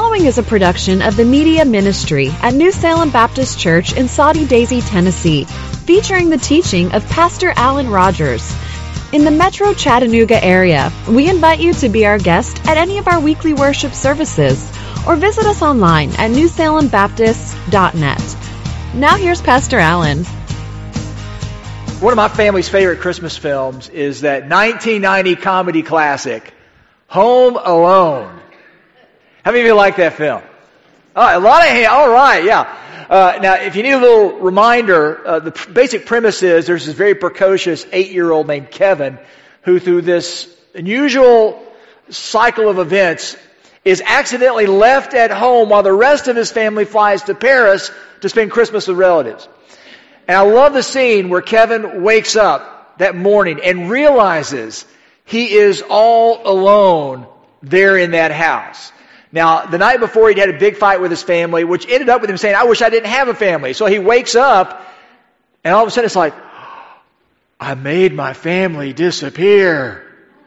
following is a production of the Media Ministry at New Salem Baptist Church in Soddy Daisy, Tennessee, featuring the teaching of Pastor Alan Rogers. In the Metro Chattanooga area, we invite you to be our guest at any of our weekly worship services or visit us online at newsalembaptist.net. Now here's Pastor Alan. One of my family's favorite Christmas films is that 1990 comedy classic, Home Alone. How many of you like that film? A lot of hands. All right, yeah. Now, if you need a little reminder, the basic premise is there's this very precocious 8-year-old named Kevin who, through this unusual cycle of events, is accidentally left at home while the rest of his family flies to Paris to spend Christmas with relatives. And I love the scene where Kevin wakes up that morning and realizes he is all alone there in that house. Now, the night before, he'd had a big fight with his family, which ended up with him saying, I wish I didn't have a family. So he wakes up, and all of a sudden it's like, I made my family disappear.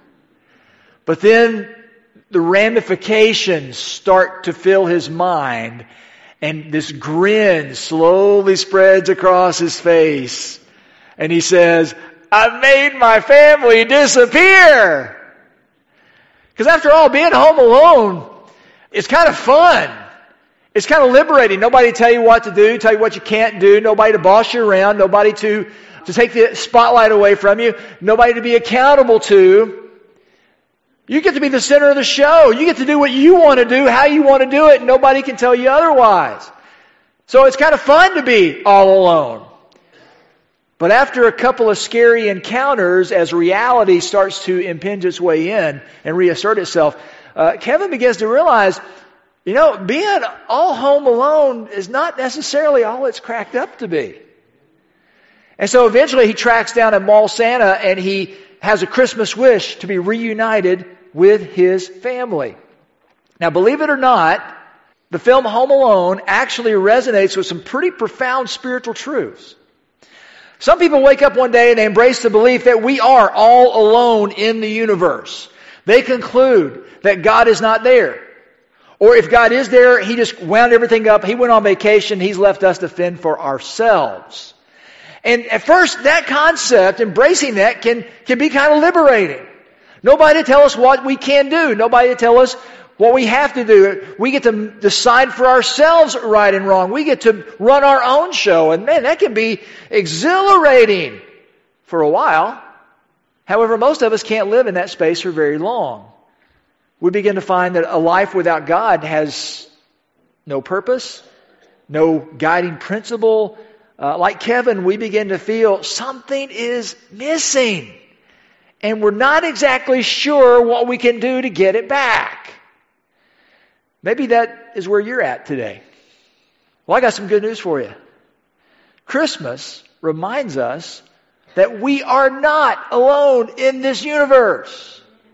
But then the ramifications start to fill his mind, and this grin slowly spreads across his face. And he says, I made my family disappear. Because after all, being home alone, it's kind of fun. It's kind of liberating. Nobody to tell you what to do, tell you what you can't do, nobody to boss you around, nobody to take the spotlight away from you, nobody to be accountable to. You get to be the center of the show. You get to do what you want to do, how you want to do it, and nobody can tell you otherwise. So it's kind of fun to be all alone. But after a couple of scary encounters, as reality starts to impinge its way in and reassert itself, Kevin begins to realize, being all home alone is not necessarily all it's cracked up to be. And so eventually he tracks down a mall Santa and he has a Christmas wish to be reunited with his family. Now, believe it or not, the film Home Alone actually resonates with some pretty profound spiritual truths. Some people wake up one day and they embrace the belief that we are all alone in the universe. They conclude that God is not there. Or if God is there, He just wound everything up. He went on vacation. He's left us to fend for ourselves. And at first, that concept, embracing that, can be kind of liberating. Nobody to tell us what we can do. Nobody to tell us what we have to do. We get to decide for ourselves right and wrong. We get to run our own show. And man, that can be exhilarating for a while. However, most of us can't live in that space for very long. We begin to find that a life without God has no purpose, no guiding principle. Like Kevin, we begin to feel something is missing. And we're not exactly sure what we can do to get it back. Maybe that is where you're at today. Well, I got some good news for you. Christmas reminds us that we are not alone in this universe.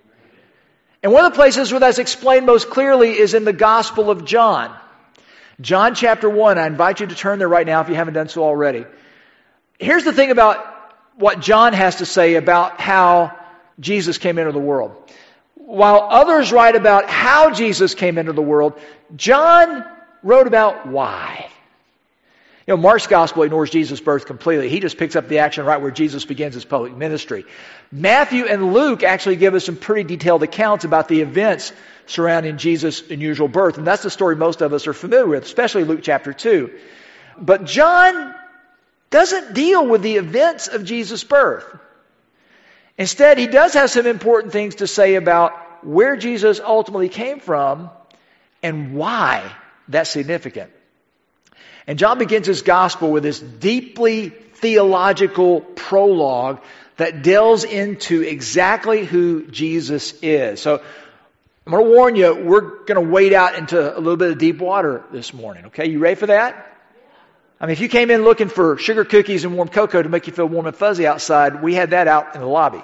And one of the places where that's explained most clearly is in the Gospel of John. John chapter 1. I invite you to turn there right now if you haven't done so already. Here's the thing about what John has to say about how Jesus came into the world. While others write about how Jesus came into the world, John wrote about why. Mark's gospel ignores Jesus' birth completely. He just picks up the action right where Jesus begins his public ministry. Matthew and Luke actually give us some pretty detailed accounts about the events surrounding Jesus' unusual birth. And that's the story most of us are familiar with, especially Luke chapter 2. But John doesn't deal with the events of Jesus' birth. Instead, he does have some important things to say about where Jesus ultimately came from and why that's significant. And John begins his gospel with this deeply theological prologue that delves into exactly who Jesus is. So I'm going to warn you, we're going to wade out into a little bit of deep water this morning. Okay, you ready for that? I mean, if you came in looking for sugar cookies and warm cocoa to make you feel warm and fuzzy outside, we had that out in the lobby.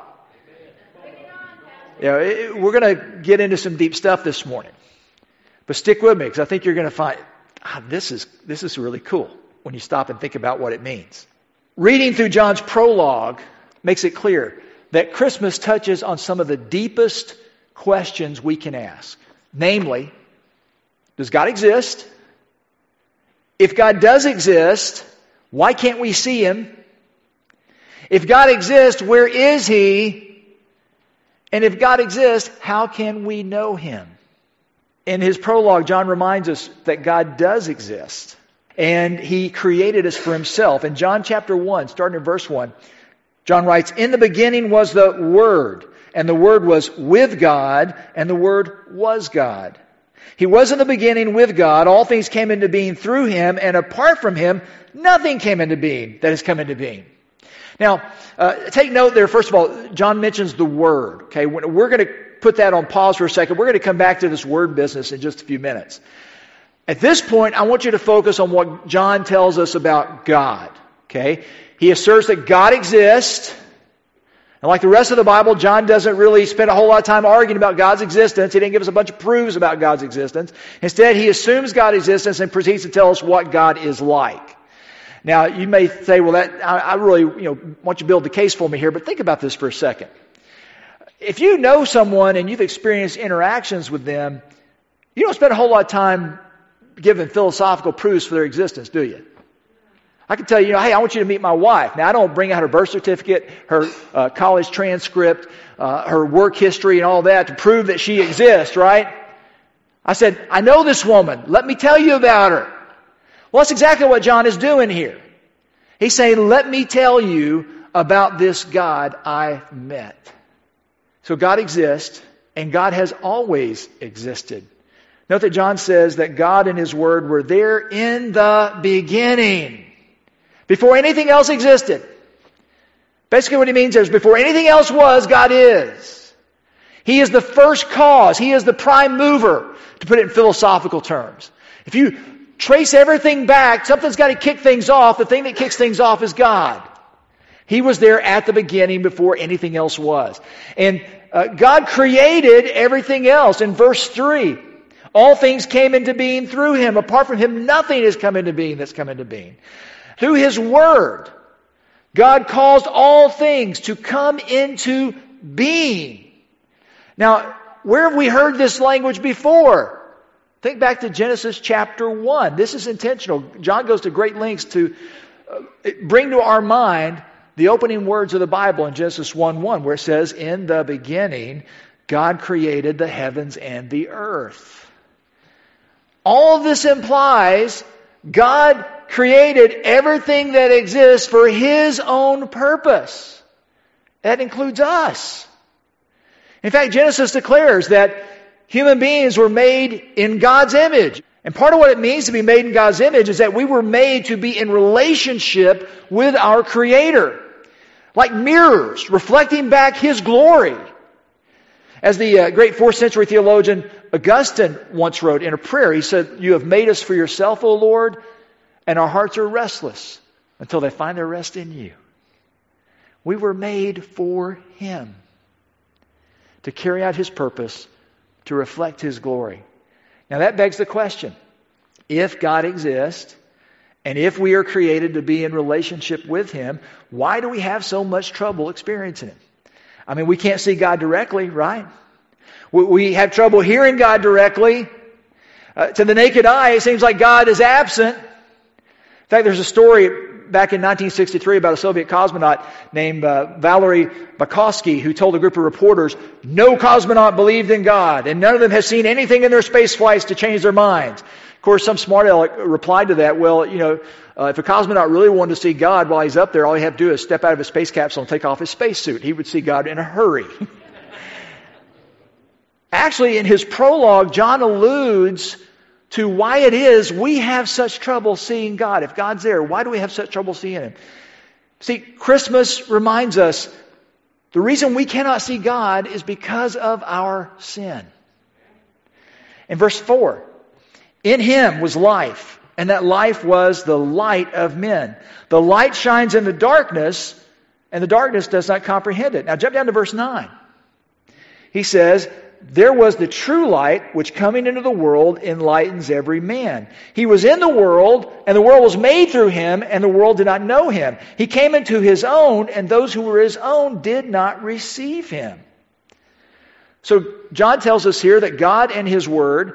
We're going to get into some deep stuff this morning. But stick with me because I think you're going to find this is really cool when you stop and think about what it means. Reading through John's prologue makes it clear that Christmas touches on some of the deepest questions we can ask. Namely, Does God exist? If God does exist, why can't we see Him? If God exists, where is He? And if God exists, how can we know Him? In his prologue, John reminds us that God does exist. And He created us for Himself. In John chapter 1, starting in verse 1, John writes, "In the beginning was the Word, and the Word was with God, and the Word was God. He was in the beginning with God. All things came into being through Him, and apart from Him, nothing came into being that has come into being." Now, take note there, first of all, John mentions the Word. Okay, we're going to put that on pause for a second. We're going to come back to this word business in just a few minutes. At this point, I want you to focus on what John tells us about God. Okay, he asserts that God exists. And like the rest of the Bible, John doesn't really spend a whole lot of time arguing about God's existence. He didn't give us a bunch of proofs about God's existence. Instead, he assumes God's existence and proceeds to tell us what God is like. Now, you may say, well, I really want you to build the case for me here, but think about this for a second. If you know someone and you've experienced interactions with them, you don't spend a whole lot of time giving philosophical proofs for their existence, do you? I can tell you, hey, I want you to meet my wife. Now, I don't bring out her birth certificate, her college transcript, her work history and all that to prove that she exists, right? I said, I know this woman. Let me tell you about her. Well, that's exactly what John is doing here. He's saying, let me tell you about this God I met. So God exists, and God has always existed. Note that John says that God and His Word were there in the beginning, before anything else existed. Basically what he means is, before anything else was, God is. He is the first cause. He is the prime mover, to put it in philosophical terms. If you trace everything back, something's got to kick things off. The thing that kicks things off is God. He was there at the beginning before anything else was. And God created everything else. In verse 3, all things came into being through Him. Apart from Him, nothing has come into being that's come into being. Through His Word, God caused all things to come into being. Now, where have we heard this language before? Think back to Genesis chapter 1. This is intentional. John goes to great lengths to bring to our mind the opening words of the Bible in Genesis 1:1, where it says, "In the beginning, God created the heavens and the earth." All this implies God created everything that exists for His own purpose. That includes us. In fact, Genesis declares that human beings were made in God's image. And part of what it means to be made in God's image is that we were made to be in relationship with our Creator. Like mirrors, reflecting back His glory. As the great 4th century theologian Augustine once wrote in a prayer, he said, "You have made us for yourself, O Lord, and our hearts are restless until they find their rest in You." We were made for Him, to carry out His purpose, to reflect His glory. Now that begs the question, if God exists, and if we are created to be in relationship with Him, why do we have so much trouble experiencing Him? I mean, we can't see God directly, right? We have trouble hearing God directly. To the naked eye, it seems like God is absent. In fact, there's a story back in 1963 about a Soviet cosmonaut named Valery Bakovsky, who told a group of reporters, no cosmonaut believed in God, and none of them has seen anything in their space flights to change their minds. Of course, some smart aleck replied to that, well, if a cosmonaut really wanted to see God while he's up there, all he had to do is step out of his space capsule and take off his spacesuit. He would see God in a hurry. Actually, in his prologue, John alludes to why it is we have such trouble seeing God. If God's there, why do we have such trouble seeing Him? See, Christmas reminds us the reason we cannot see God is because of our sin. In verse 4, in Him was life, and that life was the light of men. The light shines in the darkness, and the darkness does not comprehend it. Now jump down to verse 9. He says, there was the true light, which coming into the world enlightens every man. He was in the world, and the world was made through Him, and the world did not know Him. He came into His own, and those who were His own did not receive Him. So John tells us here that God and His Word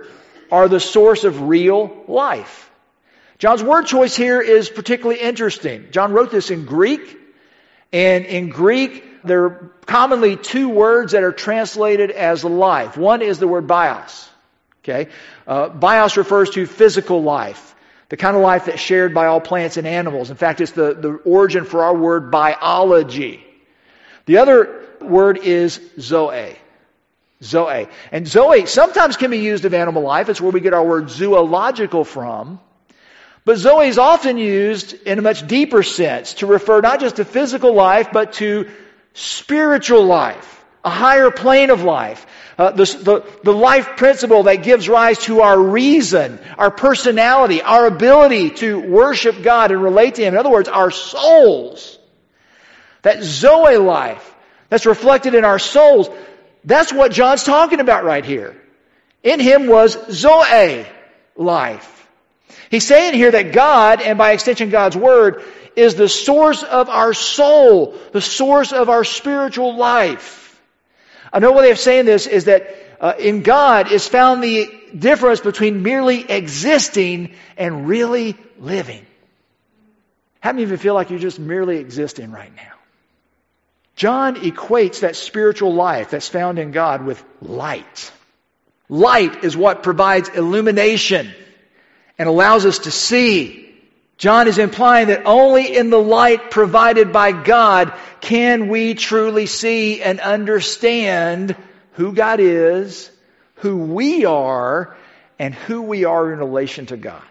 are the source of real life. John's word choice here is particularly interesting. John wrote this in Greek, and in Greek, there are commonly two words that are translated as life. One is the word bios. Okay? Bios refers to physical life, the kind of life that's shared by all plants and animals. In fact, it's the origin for our word biology. The other word is zoe. Zoe. And zoe sometimes can be used of animal life. It's where we get our word zoological from. But zoe is often used in a much deeper sense to refer not just to physical life, but to spiritual life, a higher plane of life. The life principle that gives rise to our reason, our personality, our ability to worship God and relate to Him. In other words, our souls. That Zoe life that's reflected in our souls, that's what John's talking about right here. In Him was Zoe life. He's saying here that God, and by extension God's Word, is the source of our soul, the source of our spiritual life. Another way of saying this is that in God is found the difference between merely existing and really living. How many of you feel like you're just merely existing right now? John equates that spiritual life that's found in God with light. Light is what provides illumination and allows us to see. John is implying that only in the light provided by God can we truly see and understand who God is, who we are, and who we are in relation to God.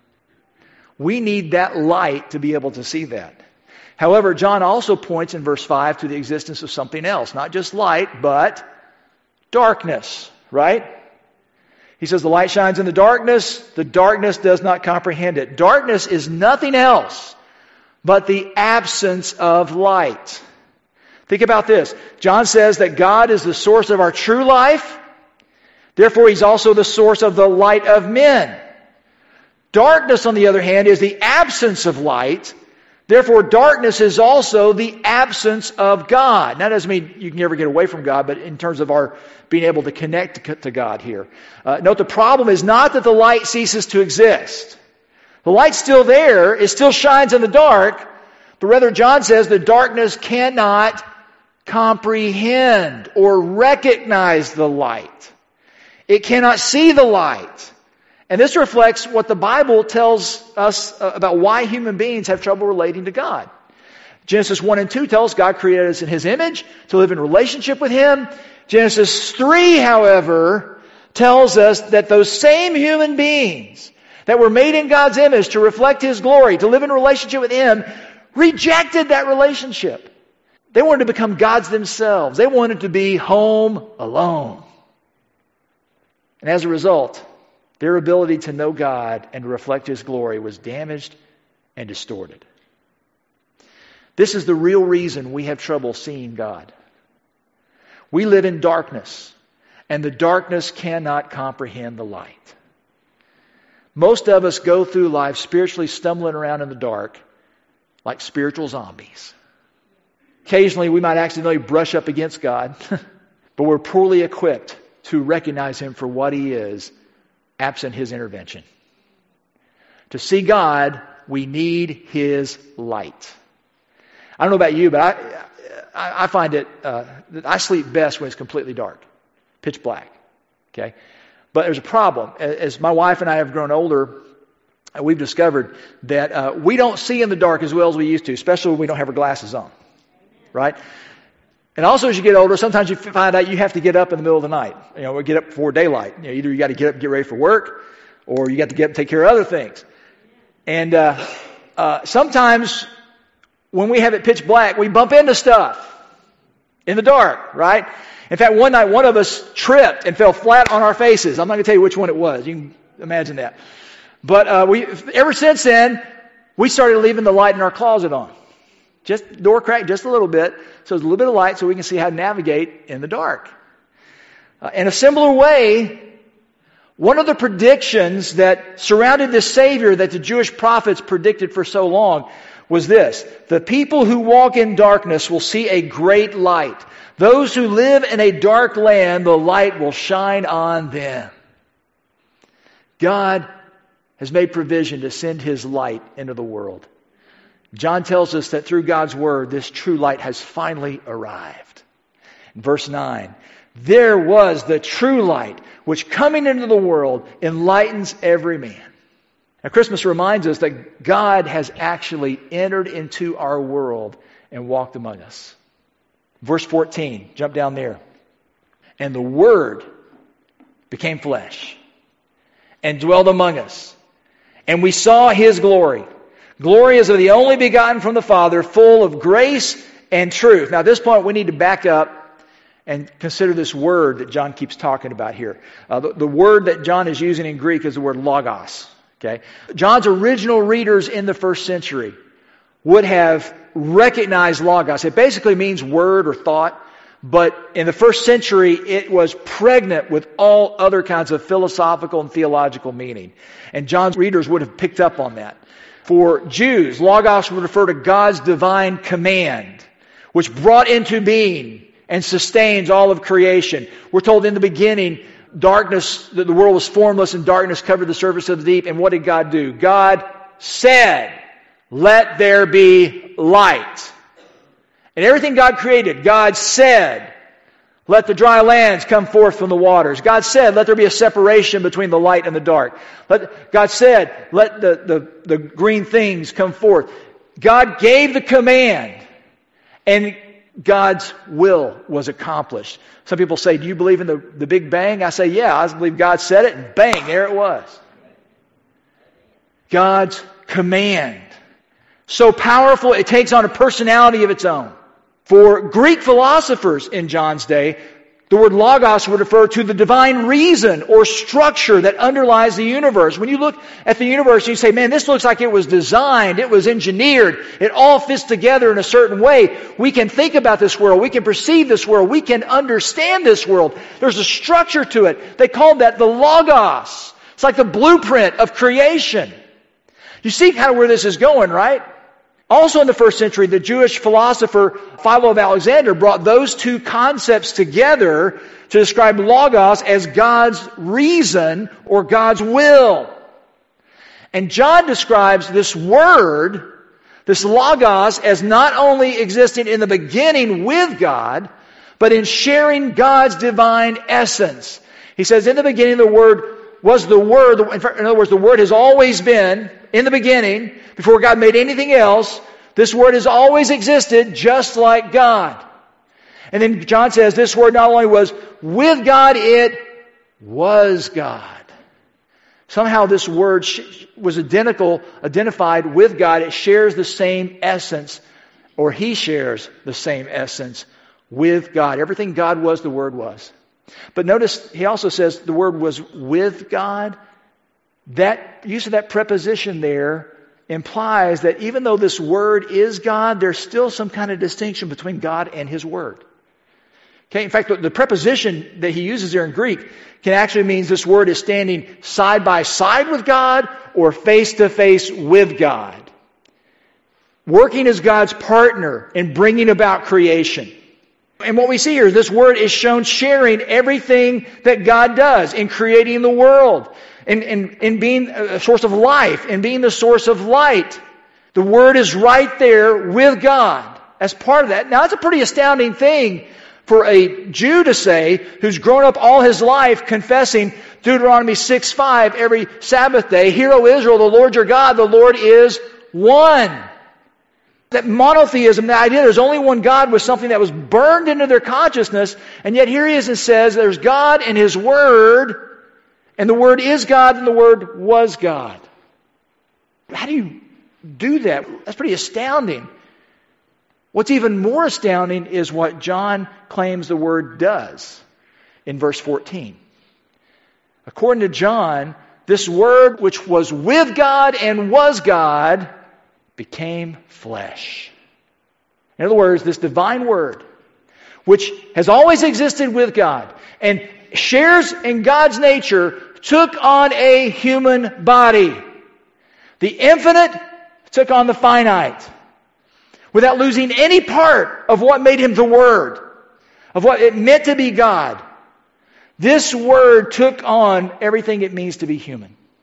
We need that light to be able to see that. However, John also points in verse 5 to the existence of something else. Not just light, but darkness, right? He says the light shines in the darkness does not comprehend it. Darkness is nothing else but the absence of light. Think about this. John says that God is the source of our true life. Therefore, He's also the source of the light of men. Darkness, on the other hand, is the absence of light. Therefore, darkness is also the absence of God. Now, that doesn't mean you can never get away from God, but in terms of our being able to connect to God here. Note the problem is not that the light ceases to exist. The light's still there. It still shines in the dark. But rather, John says the darkness cannot comprehend or recognize the light. It cannot see the light. And this reflects what the Bible tells us about why human beings have trouble relating to God. Genesis 1 and 2 tells us God created us in His image to live in relationship with Him. Genesis 3, however, tells us that those same human beings that were made in God's image to reflect His glory, to live in relationship with Him, rejected that relationship. They wanted to become gods themselves. They wanted to be home alone. And as a result, their ability to know God and to reflect His glory was damaged and distorted. This is the real reason we have trouble seeing God. We live in darkness, and the darkness cannot comprehend the light. Most of us go through life spiritually stumbling around in the dark like spiritual zombies. Occasionally we might accidentally brush up against God, but we're poorly equipped to recognize Him for what He is, absent His intervention. To see God, we need His light. I don't know about you, but I find it, I sleep best when it's completely dark, pitch black. Okay? But there's a problem. As my wife and I have grown older, we've discovered that we don't see in the dark as well as we used to, especially when we don't have our glasses on. Right? And also as you get older, sometimes you find out you have to get up in the middle of the night. Or get up before daylight. Either you got to get up and get ready for work, or you got to get up and take care of other things. And sometimes when we have it pitch black, we bump into stuff in the dark, right? In fact, one night one of us tripped and fell flat on our faces. I'm not going to tell you which one it was. You can imagine that. But ever since then, we started leaving the light in our closet on. Just door crack just a little bit, so there's a little bit of light so we can see how to navigate in the dark. In a similar way, one of the predictions that surrounded the Savior that the Jewish prophets predicted for so long was this: the people who walk in darkness will see a great light. Those who live in a dark land, the light will shine on them. God has made provision to send His light into the world. John tells us that through God's Word, this true light has finally arrived. In verse 9, there was the true light, which coming into the world enlightens every man. Now, Christmas reminds us that God has actually entered into our world and walked among us. Verse 14, jump down there. And the Word became flesh and dwelled among us. And we saw His glory. Glory is of the only begotten from the Father, full of grace and truth. Now, at this point, we need to back up and consider this word that John keeps talking about here. The word that John is using in Greek is the word logos. Okay? John's original readers in the first century would have recognized logos. It basically means word or thought, but in the first century it was pregnant with all other kinds of philosophical and theological meaning. And John's readers would have picked up on that. For Jews, logos would refer to God's divine command, which brought into being and sustains all of creation. We're told in the beginning, the world was formless and darkness covered the surface of the deep. And what did God do? God said, let there be light. And everything God created, God said, let the dry lands come forth from the waters. God said, let there be a separation between the light and the dark. God said, let the green things come forth. God gave the command, and God's will was accomplished. Some people say, do you believe in the Big Bang? I say, yeah, I believe God said it, and bang, there it was. God's command. So powerful, it takes on a personality of its own. For Greek philosophers in John's day, the word logos would refer to the divine reason or structure that underlies the universe. When you look at the universe and you say, man, this looks like it was designed, it was engineered, it all fits together in a certain way. We can think about this world, we can perceive this world, we can understand this world. There's a structure to it. They called that the logos. It's like the blueprint of creation. You see kind of where this is going, right? Also in the first century, the Jewish philosopher Philo of Alexander brought those two concepts together to describe logos as God's reason or God's will. And John describes this word, this logos, as not only existing in the beginning with God, but in sharing God's divine essence. He says, in the beginning the Word was the Word. In other words, the Word has always been in the beginning, before God made anything else. This Word has always existed just like God. And then John says this Word not only was with God, it was God. Somehow this Word was identified with God. It shares the same essence, or He shares the same essence with God. Everything God was, the Word was. But notice, he also says the Word was with God. That use of that preposition there implies that even though this Word is God, there's still some kind of distinction between God and His Word. Okay, in fact, the preposition that he uses there in Greek can actually mean this Word is standing side by side with God or face to face with God. Working as God's partner in bringing about creation. And what we see here is this Word is shown sharing everything that God does in creating the world, in being a source of life, in being the source of light. The Word is right there with God as part of that. Now, that's a pretty astounding thing for a Jew to say who's grown up all his life confessing Deuteronomy 6:5 every Sabbath day. Hear, O Israel, the Lord your God, the Lord is one. That monotheism, the idea there's only one God, was something that was burned into their consciousness, and yet here he is and says there's God and His Word, and the Word is God and the Word was God. How do you do that? That's pretty astounding. What's even more astounding is what John claims the Word does in verse 14. According to John, this Word which was with God and was God became flesh. In other words, this divine Word, which has always existed with God and shares in God's nature, took on a human body. The infinite took on the finite, without losing any part of what made Him the Word, of what it meant to be God. This Word took on everything it means to be human.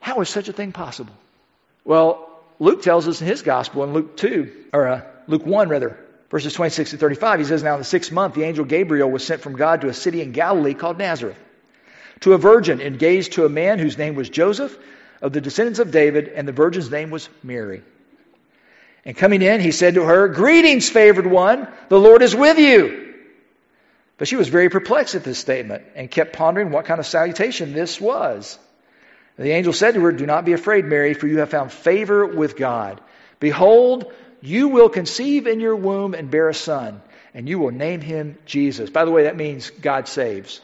How is such a thing possible? Well, Luke tells us in his gospel in Luke 1 verses 26 to 35, he says, now in the 6th month, the angel Gabriel was sent from God to a city in Galilee called Nazareth, to a virgin engaged to a man whose name was Joseph, of the descendants of David, and the virgin's name was Mary. And coming in, he said to her, greetings, favored one, the Lord is with you. But she was very perplexed at this statement and kept pondering what kind of salutation this was. And the angel said to her, do not be afraid, Mary, for you have found favor with God. Behold, you will conceive in your womb and bear a son, and you will name him Jesus. By the way, that means God saves.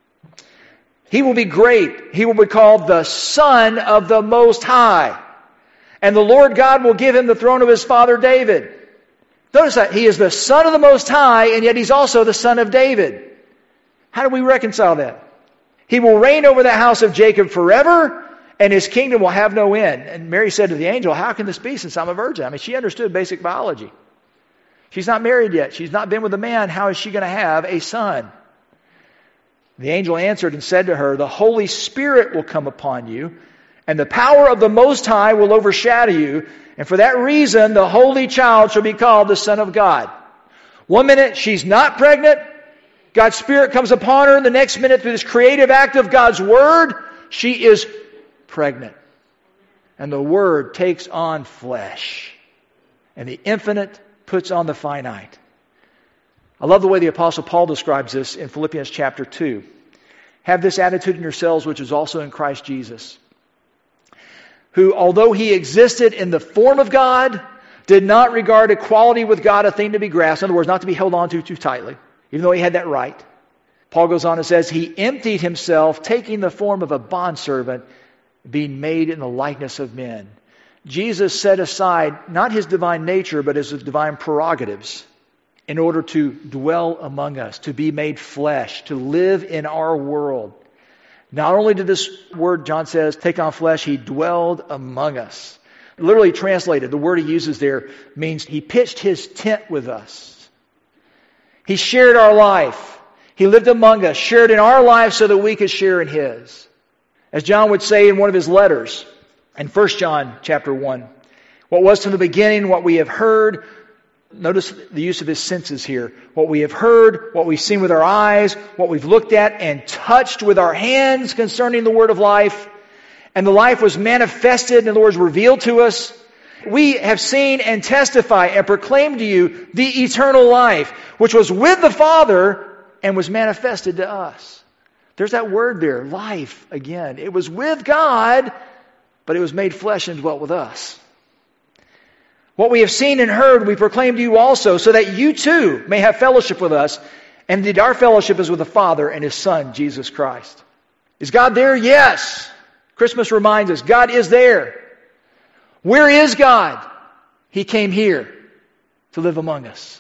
He will be great. He will be called the Son of the Most High. And the Lord God will give him the throne of his father David. Notice that he is the Son of the Most High, and yet he's also the Son of David. How do we reconcile that? He will reign over the house of Jacob forever, and his kingdom will have no end. And Mary said to the angel, how can this be since I'm a virgin? I mean, she understood basic biology. She's not married yet. She's not been with a man. How is she going to have a son? The angel answered and said to her, the Holy Spirit will come upon you, and the power of the Most High will overshadow you. And for that reason, the Holy Child shall be called the Son of God. One minute, she's not pregnant. God's Spirit comes upon her. The next minute, through this creative act of God's Word, she is pregnant. And the Word takes on flesh. And the infinite puts on the finite. I love the way the Apostle Paul describes this in Philippians chapter 2. Have this attitude in yourselves, which is also in Christ Jesus, who, although he existed in the form of God, did not regard equality with God a thing to be grasped. In other words, not to be held on to too tightly, even though he had that right. Paul goes on and says, he emptied himself, taking the form of a bondservant, being made in the likeness of men. Jesus set aside not his divine nature, but his divine prerogatives in order to dwell among us, to be made flesh, to live in our world. Not only did this word, John says, take on flesh, he dwelled among us. Literally translated, the word he uses there means he pitched his tent with us. He shared our life. He lived among us, shared in our lives so that we could share in his. As John would say in one of his letters, in 1 John chapter 1, what was from the beginning, what we have heard. Notice the use of his senses here. What we have heard, what we've seen with our eyes, what we've looked at and touched with our hands concerning the word of life. And the life was manifested, in other words, revealed to us. We have seen and testify and proclaim to you the eternal life, which was with the Father and was manifested to us. There's that word there, life, again. It was with God, but it was made flesh and dwelt with us. What we have seen and heard, we proclaim to you also, so that you too may have fellowship with us. And indeed, our fellowship is with the Father and His Son, Jesus Christ. Is God there? Yes. Christmas reminds us, God is there. Where is God? He came here to live among us,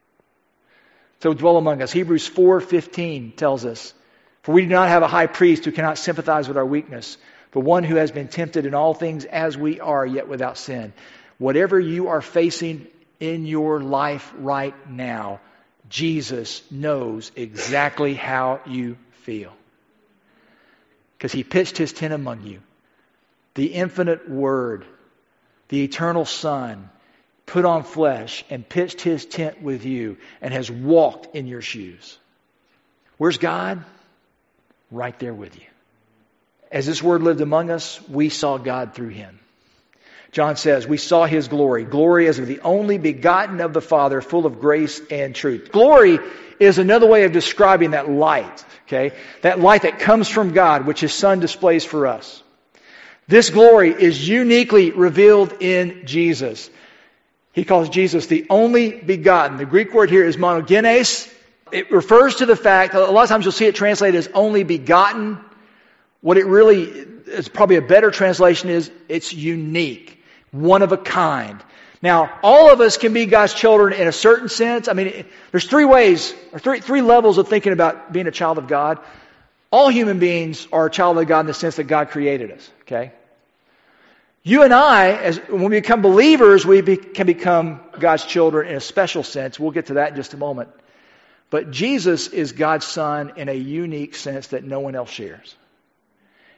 to dwell among us. Hebrews 4:15 tells us, for we do not have a high priest who cannot sympathize with our weakness, but one who has been tempted in all things as we are, yet without sin. Whatever you are facing in your life right now, Jesus knows exactly how you feel. Because He pitched His tent among you. The infinite Word, the eternal Son, put on flesh and pitched His tent with you and has walked in your shoes. Where's God? Right there with you. As this Word lived among us, we saw God through Him. John says, we saw His glory. Glory as of the only begotten of the Father, full of grace and truth. Glory is another way of describing that light. Okay? That light that comes from God, which His Son displays for us. This glory is uniquely revealed in Jesus. He calls Jesus the only begotten. The Greek word here is monogenes. It refers to the fact, a lot of times you'll see it translated as only begotten. What it really is, probably a better translation is, it's unique. One of a kind. Now, all of us can be God's children in a certain sense. I mean, there's three ways, or three levels of thinking about being a child of God. All human beings are a child of God in the sense that God created us. Okay? You and I, when we become believers, can become God's children in a special sense. We'll get to that in just a moment. But Jesus is God's Son in a unique sense that no one else shares.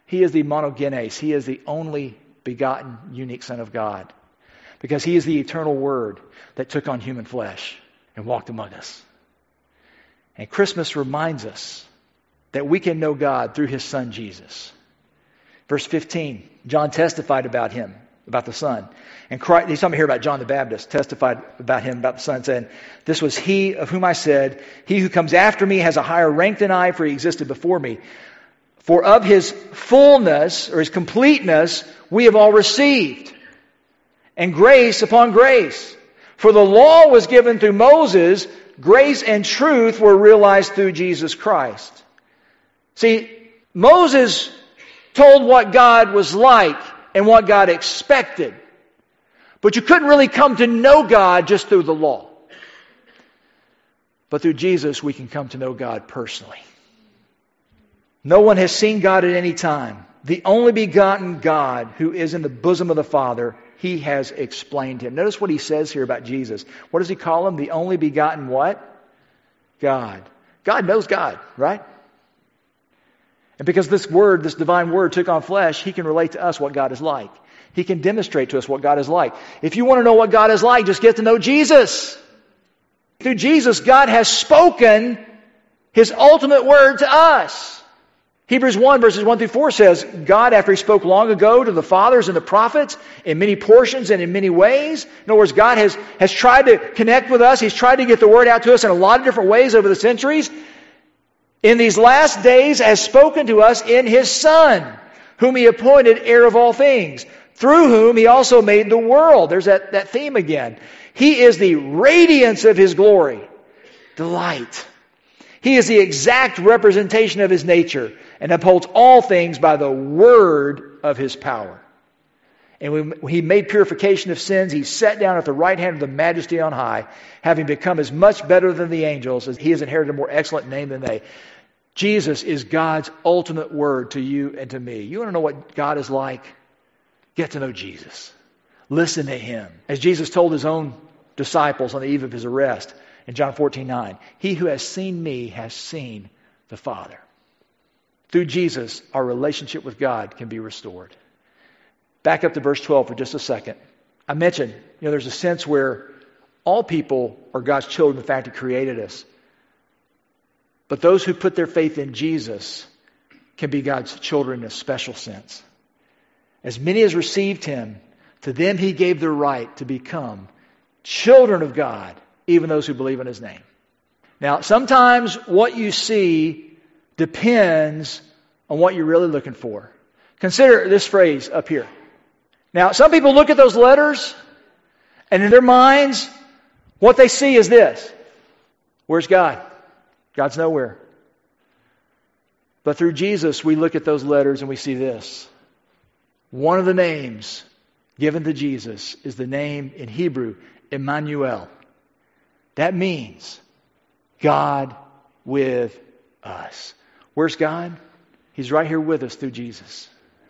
He is the monogenes. He is the only begotten, unique Son of God. Because He is the eternal Word that took on human flesh and walked among us. And Christmas reminds us that we can know God through His Son, Jesus. Verse 15, John testified about Him, about the Son. And Christ, he's talking here about John the Baptist, testified about Him, about the Son, saying, "This was He of whom I said, He who comes after me has a higher rank than I, for He existed before me. For of His fullness, or His completeness, we have all received. And grace upon grace. For the law was given through Moses, grace and truth were realized through Jesus Christ." See, Moses told what God was like and what God expected. But you couldn't really come to know God just through the law. But through Jesus, we can come to know God personally. No one has seen God at any time. The only begotten God who is in the bosom of the Father, He has explained Him. Notice what He says here about Jesus. What does He call Him? The only begotten what? God. God knows God, right? And because this Word, this divine Word took on flesh, He can relate to us what God is like. He can demonstrate to us what God is like. If you want to know what God is like, just get to know Jesus. Through Jesus, God has spoken His ultimate Word to us. Hebrews 1 verses 1 through 4 says, God, after He spoke long ago to the fathers and the prophets in many portions and in many ways. In other words, God has tried to connect with us. He's tried to get the Word out to us in a lot of different ways over the centuries. In these last days has spoken to us in His Son, whom He appointed heir of all things, through whom He also made the world. There's that theme again. He is the radiance of His glory, the light. He is the exact representation of His nature and upholds all things by the word of His power. And when He made purification of sins, He sat down at the right hand of the Majesty on high, having become as much better than the angels, as He has inherited a more excellent name than they. Jesus is God's ultimate Word to you and to me. You want to know what God is like? Get to know Jesus. Listen to Him. As Jesus told His own disciples on the eve of His arrest in John 14:9, "He who has seen me has seen the Father." Through Jesus, our relationship with God can be restored. Back up to verse 12 for just a second. I mentioned, there's a sense where all people are God's children. In fact, He created us. But those who put their faith in Jesus can be God's children in a special sense. As many as received Him, to them He gave the right to become children of God, even those who believe in His name. Now, sometimes what you see depends on what you're really looking for. Consider this phrase up here. Now, some people look at those letters, and in their minds, what they see is this. Where's God? God's nowhere. But through Jesus, we look at those letters and we see this. One of the names given to Jesus is the name in Hebrew, Emmanuel. That means God with us. Where's God? He's right here with us through Jesus.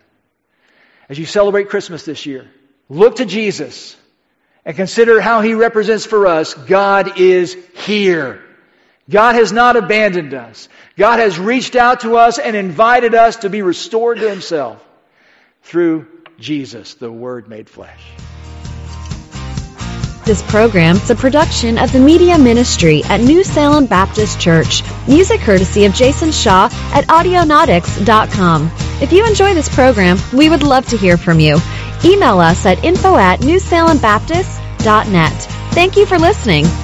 As you celebrate Christmas this year, look to Jesus and consider how He represents for us. God is here. God has not abandoned us. God has reached out to us and invited us to be restored to Himself through Jesus, the Word made flesh. This program is a production of the Media Ministry at New Salem Baptist Church. Music courtesy of Jason Shaw at Audionautics.com. If you enjoy this program, we would love to hear from you. Email us at info@newsalembaptist.net. Thank you for listening.